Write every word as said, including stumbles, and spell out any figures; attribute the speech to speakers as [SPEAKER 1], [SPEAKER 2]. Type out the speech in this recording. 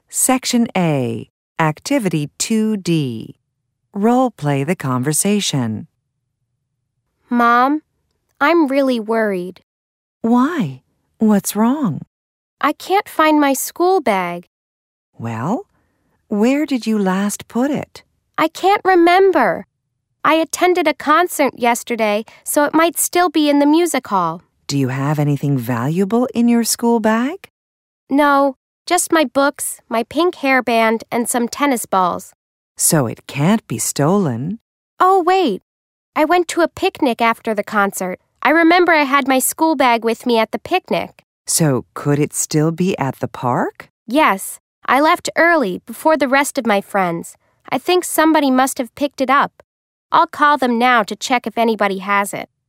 [SPEAKER 1] Section A, Activity two D. Role play the conversation.
[SPEAKER 2] Mom, I'm really worried.
[SPEAKER 1] Why? What's wrong?
[SPEAKER 2] I can't find my school bag.
[SPEAKER 1] Well, where did you last put it?
[SPEAKER 2] I can't remember. I attended a concert yesterday, so it might still be in the music hall.
[SPEAKER 1] Do you have anything valuable in your school bag?
[SPEAKER 2] No, just my books, my pink hairband, and some tennis balls.
[SPEAKER 1] So it can't be stolen.
[SPEAKER 2] Oh, wait. I went to a picnic after the concert. I remember I had my school bag with me at the picnic.
[SPEAKER 1] So could it still be at the park?
[SPEAKER 2] Yes, I left early, before the rest of my friends. I think somebody must have picked it up. I'll call them now to check if anybody has it.